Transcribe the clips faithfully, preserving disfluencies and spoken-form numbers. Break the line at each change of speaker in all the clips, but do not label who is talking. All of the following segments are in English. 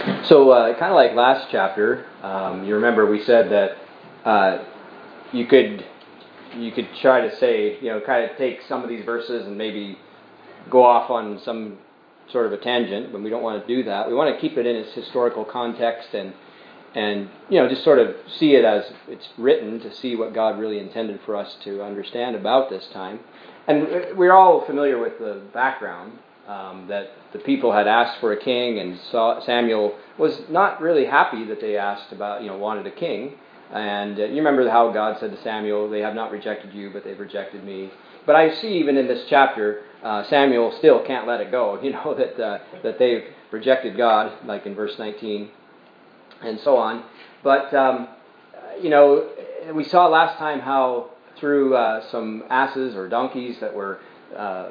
So, uh, kind of like last chapter, um, you remember we said that uh, you could you could try to say, you know, kind of take some of these verses and maybe go off on some sort of a tangent, but we don't want to do that. We want to keep it in its historical context and and you know just sort of see it as it's written, to see what God really intended for us to understand about this time. And we're all familiar with the background. Um, that the people had asked for a king, and Samuel was not really happy that they asked about, you know, wanted a king. And uh, you remember how God said to Samuel, "They have not rejected you, but they've rejected me." But I see even in this chapter, uh, Samuel still can't let it go. You know that uh, that they've rejected God, like in verse nineteen, and so on. But um, you know, we saw last time how through uh, some asses or donkeys that were Uh,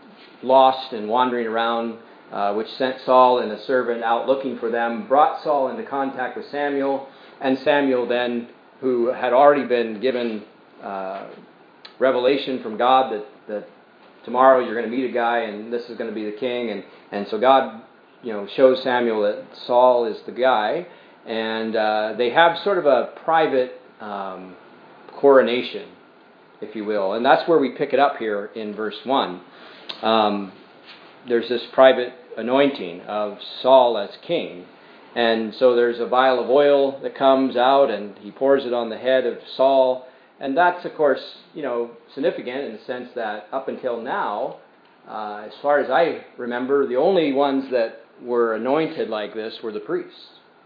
lost and wandering around, uh, which sent Saul and a servant out looking for them, brought Saul into contact with Samuel, and Samuel then, who had already been given uh, revelation from God that, that tomorrow you're going to meet a guy and this is going to be the king, and, and so God, you know, shows Samuel that Saul is the guy, and uh, they have sort of a private um, coronation, if you will, and that's where we pick it up here in verse one. Um, there's this private anointing of Saul as king. And so there's a vial of oil that comes out, and he pours it on the head of Saul. And that's, of course, you know, significant in the sense that up until now, uh, as far as I remember, the only ones that were anointed like this were the priests.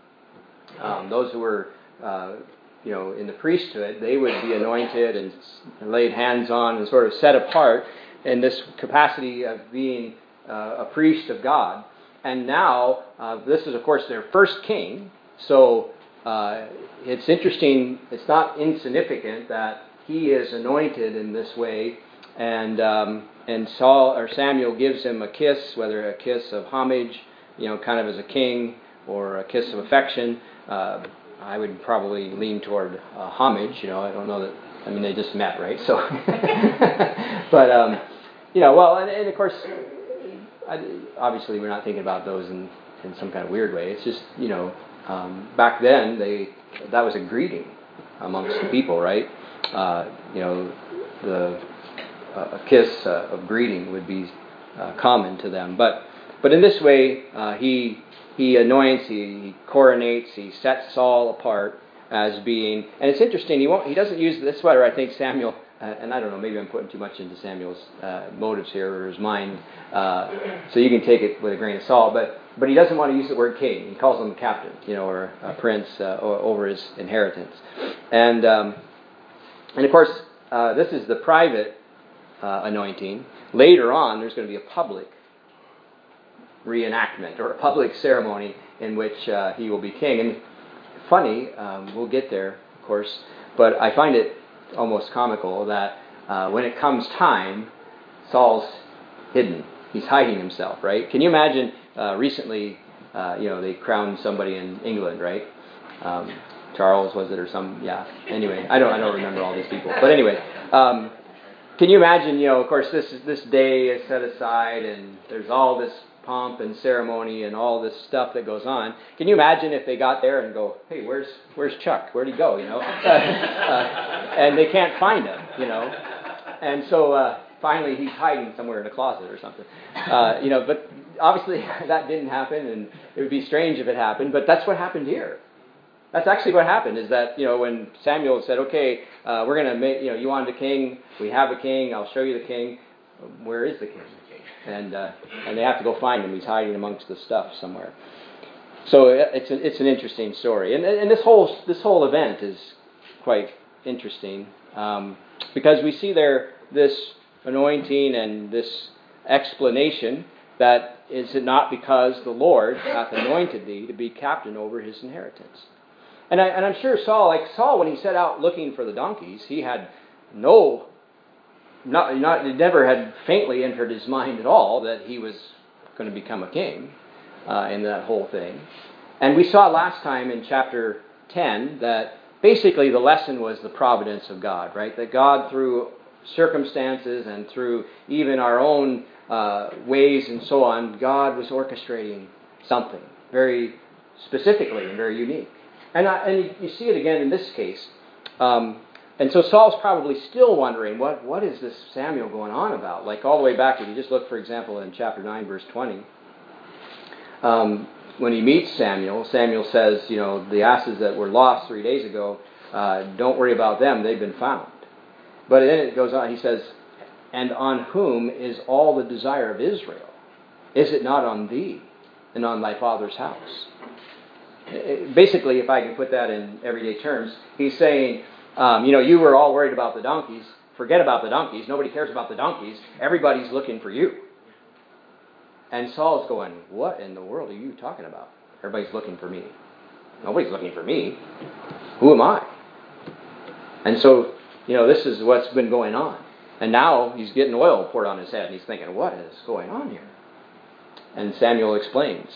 Um, those who were, uh, you know, in the priesthood, they would be anointed and laid hands on and sort of set apart in this capacity of being uh, a priest of God. And now, uh, this is, of course, their first king. So uh, it's interesting, it's not insignificant that he is anointed in this way. And um, and Saul or Samuel gives him a kiss, whether a kiss of homage, you know, kind of as a king, or a kiss of affection. Uh, I would probably lean toward uh, homage. You know, I don't know that. I mean, they just met, right? So, but um, you know, well, and, and of course, I, obviously, we're not thinking about those in, in some kind of weird way. It's just, you know, um, back then they that was a greeting amongst the people, right? Uh, you know, the uh, a kiss uh, of greeting would be uh, common to them. But but in this way, uh, he he anoints, he, he coronates, he sets Saul apart as being. And it's interesting. He won't. He doesn't use this sweater. I think Samuel. Uh, and I don't know, maybe I'm putting too much into Samuel's uh, motives here, or his mind, uh, so you can take it with a grain of salt, but but he doesn't want to use the word king. He calls him a captain, you know, or a prince uh, over his inheritance. And um, and of course, uh, this is the private uh, anointing. Later on, there's going to be a public reenactment, or a public ceremony in which uh, he will be king. And funny, um, we'll get there, of course, but I find it almost comical that uh, when it comes time, Saul's hidden. He's hiding himself, right? Can you imagine uh, recently, uh, you know, they crowned somebody in England, right? Um, Charles, was it, or some, yeah. Anyway, I don't I don't remember all these people. But anyway, um, can you imagine, you know, of course, this is, this day is set aside, and there's all this pomp and ceremony and all this stuff that goes on. Can you imagine if they got there and go, "Hey, where's where's Chuck? Where'd he go?" You know, uh, uh, and they can't find him. You know, and so uh, finally he's hiding somewhere in a closet or something. Uh, you know, but obviously that didn't happen, and it would be strange if it happened. But that's what happened here. That's actually what happened. Is that, you know, when Samuel said, "Okay, uh, we're going to make, you know, you wanted a king. We have a king. I'll show you the king. Where is the king?" And uh, and they have to go find him. He's hiding amongst the stuff somewhere. So it's a, it's an interesting story, and and this whole this whole event is quite interesting um, because we see there this anointing and this explanation that is it not because the Lord hath anointed thee to be captain over his inheritance. And I and I'm sure Saul, like Saul, when he set out looking for the donkeys, he had no. Not, not, it never had faintly entered his mind at all that he was going to become a king uh, in that whole thing. And we saw last time in chapter ten that basically the lesson was the providence of God, right? That God, through circumstances and through even our own uh, ways and so on, God was orchestrating something very specifically and very unique. And, I, and you, you see it again in this case. Um, and so Saul's probably still wondering, what, what is this Samuel going on about? Like all the way back, if you just look, for example, in chapter nine, verse twenty. Um, when he meets Samuel, Samuel says, you know, the asses that were lost three days ago, uh, don't worry about them, they've been found. But then it goes on, he says, and on whom is all the desire of Israel? Is it not on thee and on thy father's house? Basically, if I can put that in everyday terms, he's saying, um, you know, you were all worried about the donkeys. Forget about the donkeys. Nobody cares about the donkeys. Everybody's looking for you. And Saul's going, what in the world are you talking about? Everybody's looking for me. Nobody's looking for me. Who am I? And so, you know, this is what's been going on. And now he's getting oil poured on his head, and he's thinking, what is going on here? And Samuel explains,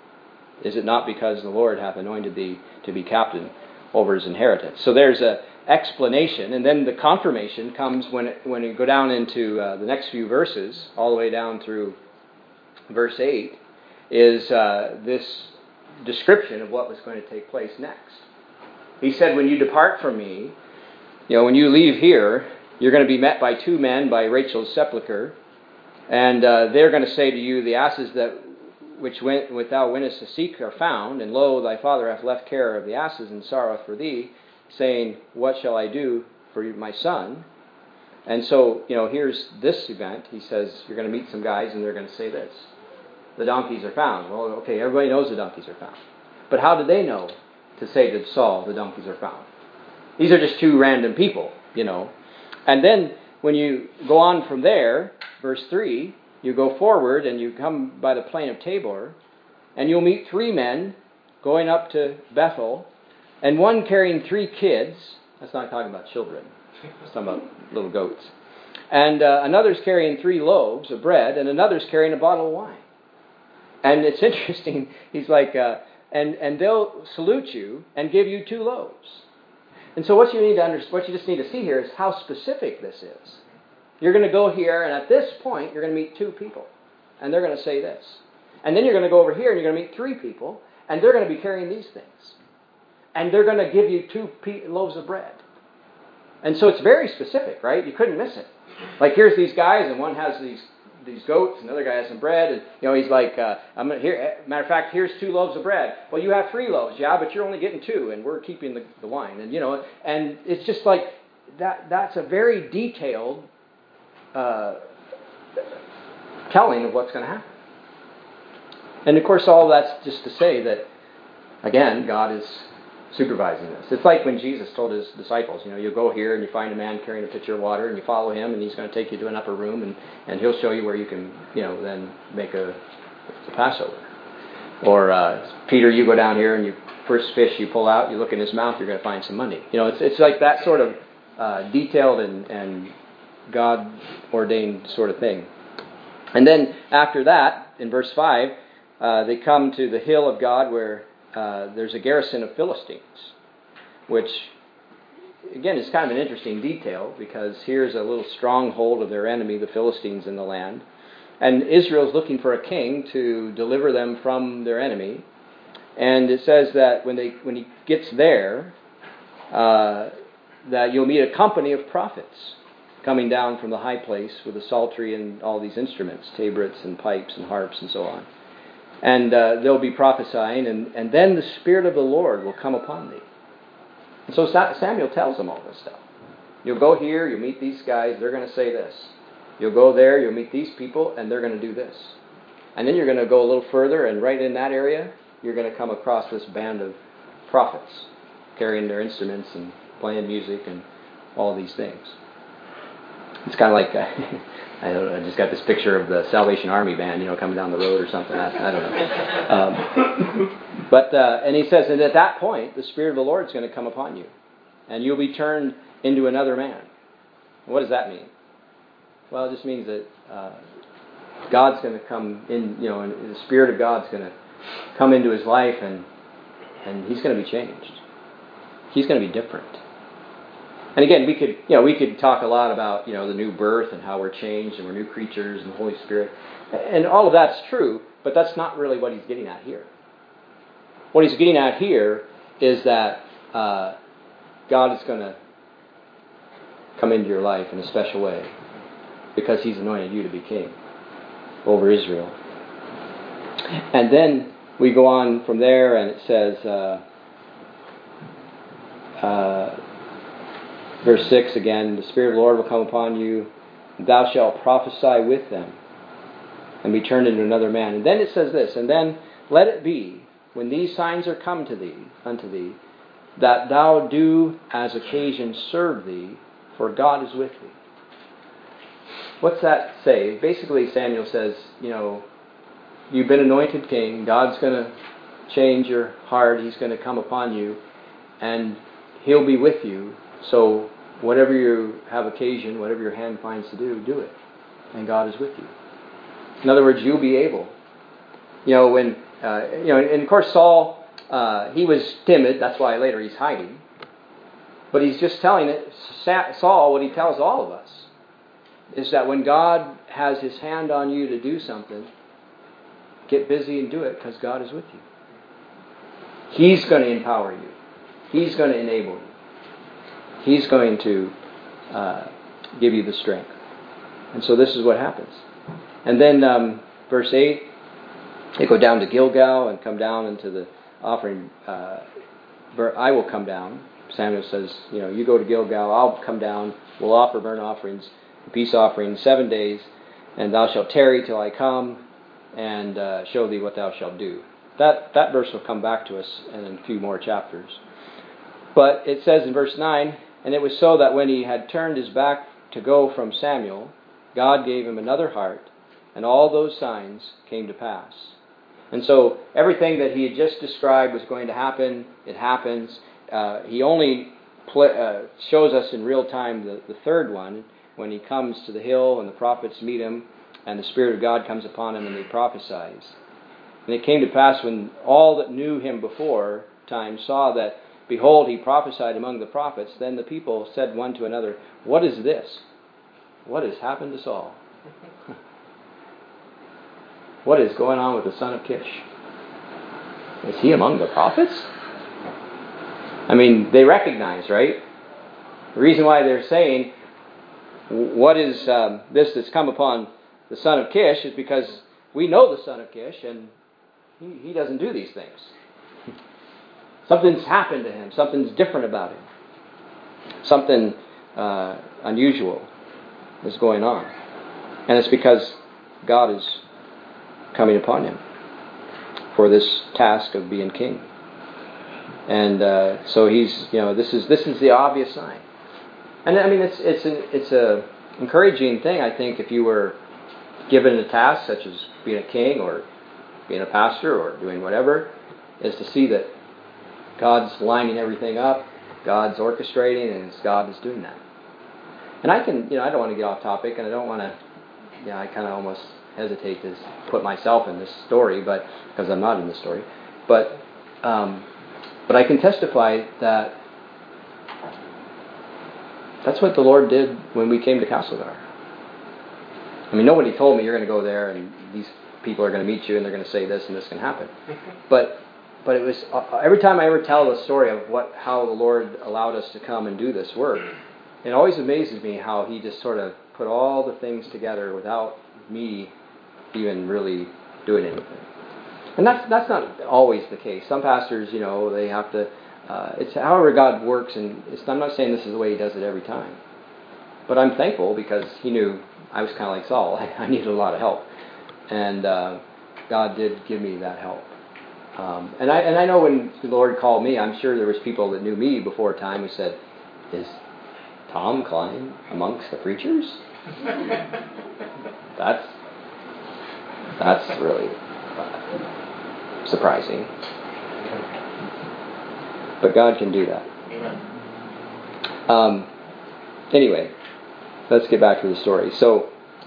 is it not because the Lord hath anointed thee to be captain over his inheritance? So there's an explanation, and then the confirmation comes when it, when you go down into uh, the next few verses, all the way down through verse eight, is uh, this description of what was going to take place next. He said, when you depart from me, you know, when you leave here, you're going to be met by two men by Rachel's sepulchre, and uh, they're going to say to you, the asses that which went which thou wentest to seek are found, and lo, thy father hath left care of the asses, and sorroweth for thee, saying, what shall I do for my son? And so, you know, here's this event. He says, you're going to meet some guys, and they're going to say this. The donkeys are found. Well, okay, everybody knows the donkeys are found. But how did they know to say to Saul, the donkeys are found? These are just two random people, you know. And then when you go on from there, verse three, you go forward and you come by the plain of Tabor, and you'll meet three men going up to Bethel, and one carrying three kids. That's not talking about children. It's talking about little goats. And uh, another's carrying three loaves of bread, and another's carrying a bottle of wine. And it's interesting. He's like, uh, and and they'll salute you and give you two loaves. And so what you need to understand, what you just need to see here is how specific this is. You're going to go here, and at this point, you're going to meet two people, and they're going to say this. And then you're going to go over here, and you're going to meet three people, and they're going to be carrying these things. And they're going to give you two pe- loaves of bread. And so it's very specific, right? You couldn't miss it. Like, here's these guys, and one has these these goats, and another guy has some bread, and you know he's like, uh, I'm gonna, here. Matter of fact, here's two loaves of bread. Well, you have three loaves, yeah, but you're only getting two, and we're keeping the, the wine, and you know, and it's just like that. That's a very detailed uh, telling of what's going to happen. And of course, all that's just to say that again, God is supervising this. It's like when Jesus told his disciples, you know, you go here and you find a man carrying a pitcher of water, and you follow him, and he's going to take you to an upper room, and, and he'll show you where you can, you know, then make a, a Passover. Or uh, Peter, you go down here, and you first fish you pull out, you look in his mouth, you're going to find some money. You know, it's it's like that sort of uh, detailed and, and God-ordained sort of thing. And then after that, in verse five, uh, they come to the hill of God where Uh, there's a garrison of Philistines, which, again, is kind of an interesting detail, because here's a little stronghold of their enemy, the Philistines, in the land. And Israel's looking for a king to deliver them from their enemy. And it says that when they when he gets there, uh, that you'll meet a company of prophets coming down from the high place with a psaltery and all these instruments, tabrets and pipes and harps and so on. And uh, they'll be prophesying, and, and then the Spirit of the Lord will come upon thee. And so Samuel tells them all this stuff. You'll go here, you'll meet these guys, they're going to say this. You'll go there, you'll meet these people, and they're going to do this. And then you're going to go a little further, and right in that area, you're going to come across this band of prophets carrying their instruments and playing music and all these things. It's kind of like, uh, I don't know, I just got this picture of the Salvation Army band, you know, coming down the road or something. I, I don't know. Um, but, uh, and he says, and at that point, the Spirit of the Lord is going to come upon you, and you'll be turned into another man. What does that mean? Well, it just means that uh, God's going to come in, you know, and the Spirit of God's going to come into his life, and and he's going to be changed. He's going to be different. And again, we could, you know, we could talk a lot about, you know, the new birth and how we're changed and we're new creatures and the Holy Spirit. And all of that's true, but that's not really what he's getting at here. what he's getting at here is that uh, God is going to come into your life in a special way because he's anointed you to be king over Israel. And then we go on from there, and it says, uh, uh, verse six again, the Spirit of the Lord will come upon you, and thou shalt prophesy with them, and be turned into another man. And then it says this, and then let it be, when these signs are come to thee, unto thee, that thou do as occasion serve thee, for God is with thee. What's that say? Basically, Samuel says, you know, you've been anointed king. God's going to change your heart. He's going to come upon you, and he'll be with you. So whatever you have occasion, whatever your hand finds to do, do it. And God is with you. In other words, you'll be able. You know, when, uh, you know, and of course Saul, uh, he was timid. That's why later he's hiding. But he's just telling it, Saul, what he tells all of us, is that when God has his hand on you to do something, get busy and do it because God is with you. He's going to empower you. He's going to enable you. He's going to uh, give you the strength. And so this is what happens. And then um, verse eight, they go down to Gilgal and come down into the offering. Uh, I will come down. Samuel says, you know, you go to Gilgal, I'll come down, we'll offer burnt offerings, peace offerings, seven days, and thou shalt tarry till I come, and uh, show thee what thou shalt do. That that verse will come back to us in a few more chapters. But it says in verse nine, and it was so that when he had turned his back to go from Samuel, God gave him another heart, and all those signs came to pass. And so everything that he had just described was going to happen, it happens. Uh, he only pl- uh, shows us in real time the, the third one, when he comes to the hill and the prophets meet him, and the Spirit of God comes upon him and he prophesies. And it came to pass when all that knew him before time saw that, behold, he prophesied among the prophets, then the people said one to another, what is this? What has happened to Saul? What is going on with the son of Kish? Is he among the prophets? I mean, they recognize, right? The reason why they're saying, what is um, this that's come upon the son of Kish is because we know the son of Kish, and he, he doesn't do these things. Something's happened to him. Something's different about him. Something uh, unusual is going on. And it's because God is coming upon him for this task of being king. And uh, so he's, you know, this is this is the obvious sign. And I mean, it's it's an it's a encouraging thing, I think, if you were given a task such as being a king or being a pastor or doing whatever, is to see that God's lining everything up, God's orchestrating, and it's God is doing that. And I can, you know, I don't want to get off topic, and I don't want to, you know, I kind of almost hesitate to put myself in this story, but because I'm not in the story, but um, but I can testify that that's what the Lord did when we came to Castlegar. I mean, nobody told me you're going to go there and these people are going to meet you and they're going to say this and this can happen. But but it was uh, every time I ever tell the story of what how the Lord allowed us to come and do this work, it always amazes me how He just sort of put all the things together without me even really doing anything. And that's that's not always the case. Some pastors, you know, they have to. Uh, it's however God works, and it's, I'm not saying this is the way He does it every time. But I'm thankful because He knew I was kind of like Saul. I, I needed a lot of help, and uh, God did give me that help. Um, and I and I know when the Lord called me, I'm sure there was people that knew me before time who said, "Is Tom Klein amongst the preachers?" that's that's really uh, surprising. But God can do that. Um, anyway, let's get back to the story. So,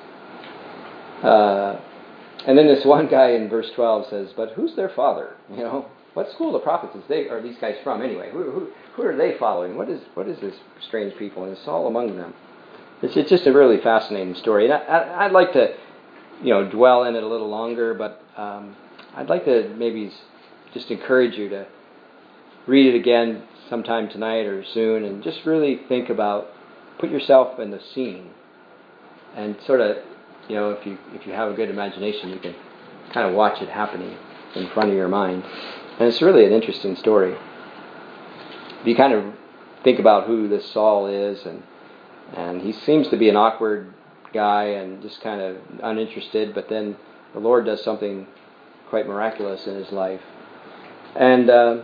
uh, and then this one guy in verse twelve says, "But who's their father? You know, what school of the prophets is they are these guys from anyway? Who who who are they following? What is what is this strange people? And it's all among them." It's, it's just a really fascinating story, and I, I, I'd like to, you know, dwell in it a little longer. But um, I'd like to maybe just encourage you to read it again sometime tonight or soon, and just really think about, put yourself in the scene, and sort of, you know, if you if you have a good imagination, you can kind of watch it happening in front of your mind. And it's really an interesting story. If you kind of think about who this Saul is, and and he seems to be an awkward guy and just kind of uninterested, but then the Lord does something quite miraculous in his life. And uh,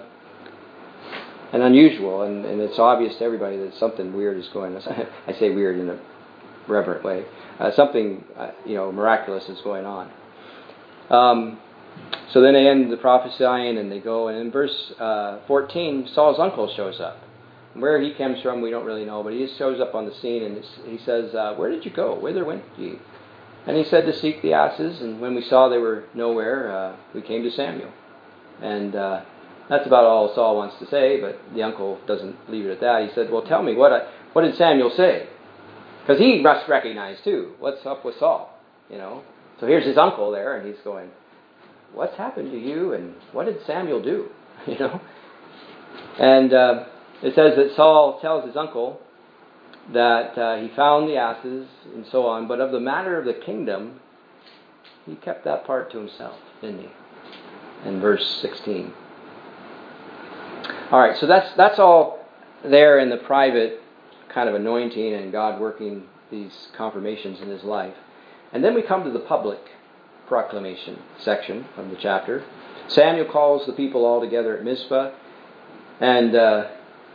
and unusual, and, and it's obvious to everybody that something weird is going on. I say weird in a reverent way. Uh, something, uh, you know, miraculous is going on. Um, so then they end the prophesying, and they go, and in verse uh, fourteen, Saul's uncle shows up. Where he comes from, we don't really know, but he just shows up on the scene, and he says, uh, "Where did you go? Whither went ye?" And he said, "To seek the asses, and when we saw they were nowhere, uh, we came to Samuel." And uh, that's about all Saul wants to say, but the uncle doesn't leave it at that. He said, "Well, tell me, what I, what did Samuel say?" Because he must recognize, too, what's up with Saul, you know. So here's his uncle there, and he's going, "What's happened to you, and what did Samuel do?" You know. And uh, it says that Saul tells his uncle that uh, he found the asses and so on, but of the matter of the kingdom, he kept that part to himself, didn't he? In verse sixteen. All right, so that's that's all there in the private kind of anointing and God working these confirmations in his life. And then we come to the public proclamation section of the chapter. Samuel calls the people all together at Mizpah, and uh,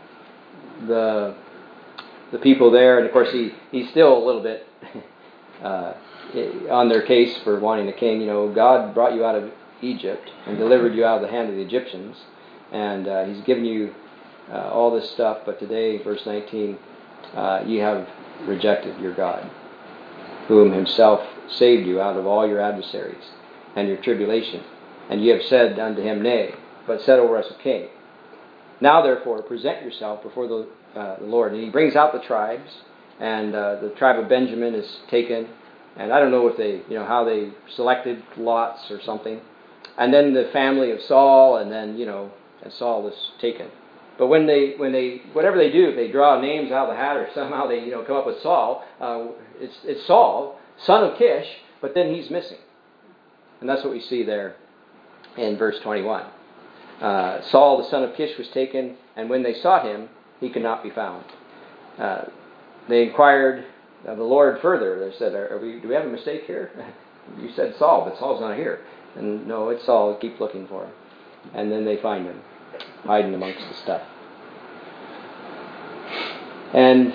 the the people there, and of course he, he's still a little bit uh, on their case for wanting a king. You know, God brought you out of Egypt and delivered you out of the hand of the Egyptians, and uh, he's given you uh, all this stuff, but today, verse nineteen, uh, you have rejected your God, whom himself saved you out of all your adversaries and your tribulation. And you have said unto him, Nay, but set over us a king. Now therefore present yourself before the, uh, the Lord. And he brings out the tribes, and uh, the tribe of Benjamin is taken. And I don't know if they, you know, how they selected lots or something. And then the family of Saul, and then, you know, and Saul was taken. But when they, when they, whatever they do, if they draw names out of the hat or somehow they, you know, come up with Saul, uh, it's, it's Saul, son of Kish, but then he's missing. And that's what we see there in verse twenty-one. Uh, Saul, the son of Kish, was taken, and when they sought him, he could not be found. Uh, they inquired of the Lord further. They said, are we, do we have a mistake here? You said Saul, but Saul's not here. And no, it's Saul. Keep looking for him. And then they find him, hiding amongst the stuff. And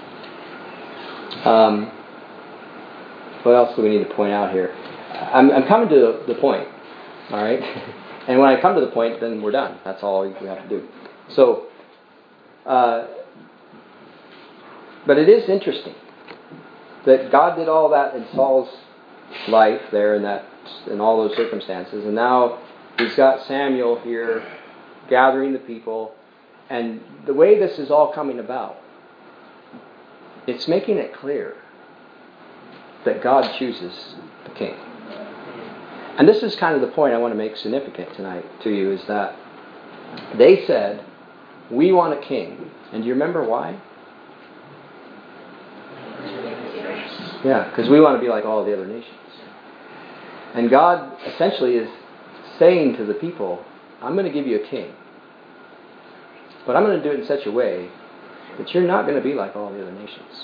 um, what else do we need to point out here? I'm, I'm coming to the, the point, all right? And when I come to the point, then we're done. That's all we have to do. So, uh, but it is interesting that God did all that in Saul's life there in that in all those circumstances, and now he's got Samuel here gathering the people, and the way this is all coming about, it's making it clear that God chooses the king. And this is kind of the point I want to make significant tonight to you, is that they said, we want a king. And do you remember why? Yeah, because we want to be like all the other nations. And God essentially is saying to the people, I'm going to give you a king. But I'm going to do it in such a way that you're not going to be like all the other nations.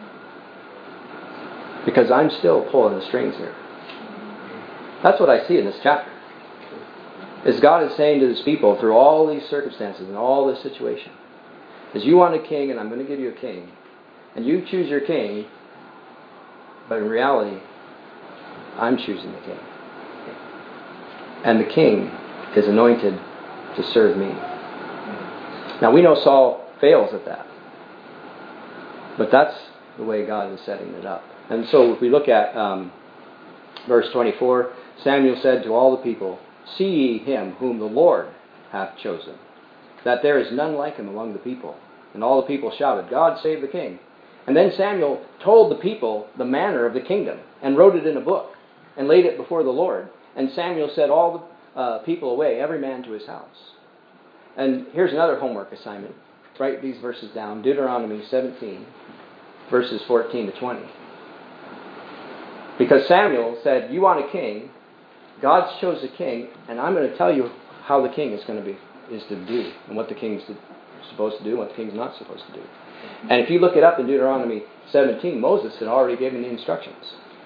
Because I'm still pulling the strings here. That's what I see in this chapter. Is God is saying to his people through all these circumstances and all this situation, is you want a king and I'm going to give you a king. And you choose your king, but in reality, I'm choosing the king. And the king is anointed to serve me. Now we know Saul fails at that. But that's the way God is setting it up. And so if we look at um, verse twenty-four, Samuel said to all the people, See ye him whom the Lord hath chosen, that there is none like him among the people. And all the people shouted, God save the king. And then Samuel told the people the manner of the kingdom, and wrote it in a book, and laid it before the Lord. And Samuel said, all uh, people away, every man to his house. And here's another homework assignment. Write these verses down. Deuteronomy seventeen, verses fourteen to twenty. Because Samuel said, you want a king. God chose a king, and I'm going to tell you how the king is going to be, is to do, and what the king's supposed to do, and what the king's not supposed to do. And if you look it up in Deuteronomy seventeen, Moses had already given the instructions.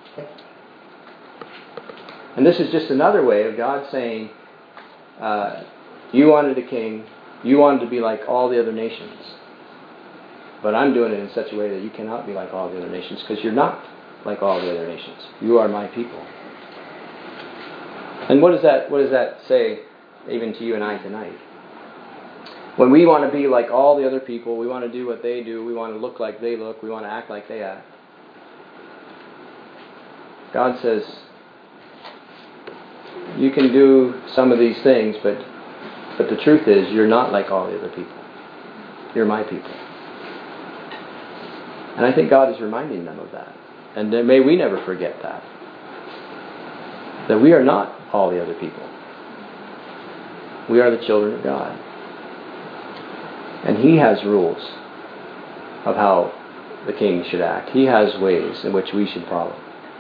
And this is just another way of God saying, uh, you wanted a king, you wanted to be like all the other nations. But I'm doing it in such a way that you cannot be like all the other nations, because you're not like all the other nations. You are my people. And what does that what does that say even to you and I tonight? When we want to be like all the other people, we want to do what they do, we want to look like they look, we want to act like they act. God says, you can do some of these things, but but the truth is, you're not like all the other people. You're my people. And I think God is reminding them of that. And may we never forget that. That we are not all the other people. We are the children of God. And He has rules of how the king should act. He has ways in which we should follow.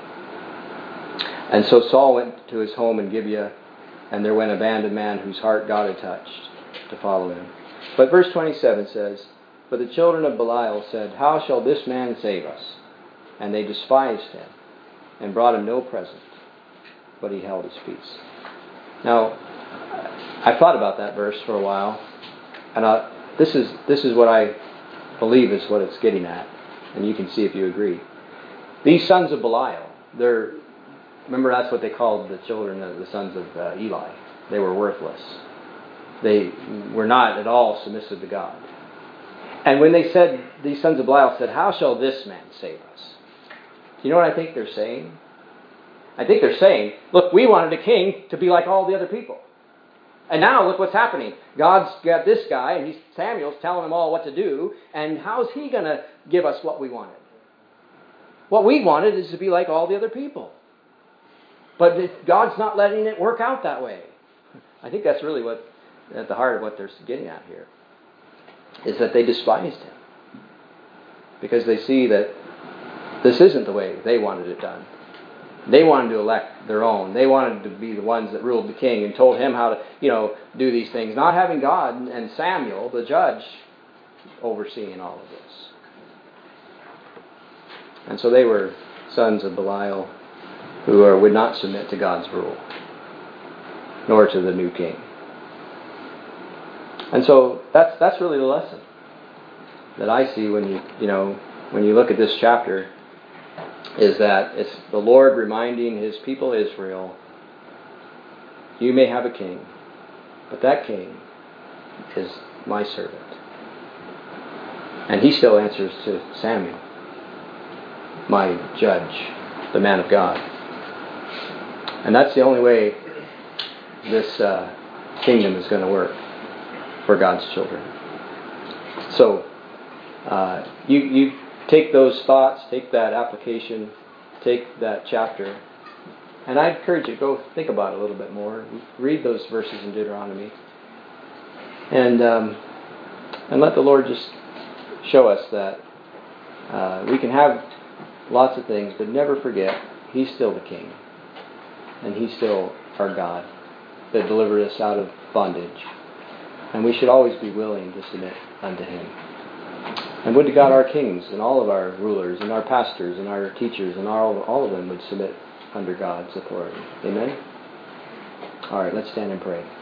And so Saul went to his home in Gibeah, and there went a band of men whose heart God had touched to follow him. But verse twenty-seven says, but the children of Belial said, how shall this man save us? And they despised him, and brought him no present, but he held his peace. Now, I thought about that verse for a while, and I, this is this is what I believe is what it's getting at, and you can see if you agree. These sons of Belial, they're remember that's what they called the children of the sons of uh, Eli. They were worthless. They were not at all submissive to God. And when they said, these sons of Belial said, how shall this man save us? You know what I think they're saying? I think they're saying, look, we wanted a king to be like all the other people. And now look what's happening. God's got this guy, and he's, Samuel's telling them all what to do, and how's he going to give us what we wanted? What we wanted is to be like all the other people. But God's not letting it work out that way. I think that's really what, at the heart of what they're getting at here, is that they despised him. Because they see that this isn't the way they wanted it done. They wanted to elect their own. They wanted to be the ones that ruled the king and told him how to, you know, do these things. Not having God and Samuel, the judge, overseeing all of this. And so they were sons of Belial who are, would not submit to God's rule, nor to the new king. And so that's that's really the lesson that I see when you you know when you look at this chapter, is that it's the Lord reminding His people Israel, you may have a king, but that king is my servant. And he still answers to Samuel, my judge, the man of God. And that's the only way this uh, kingdom is going to work for God's children. So, uh, you you take those thoughts, take that application, take that chapter, and I encourage you to go think about it a little bit more. Read those verses in Deuteronomy, and um, and let the Lord just show us that uh, we can have lots of things, but never forget He's still the King, and He's still our God that delivered us out of bondage, and we should always be willing to submit unto Him. And would to God our kings and all of our rulers and our pastors and our teachers and all, all of them would submit under God's authority. Amen? All right, let's stand and pray.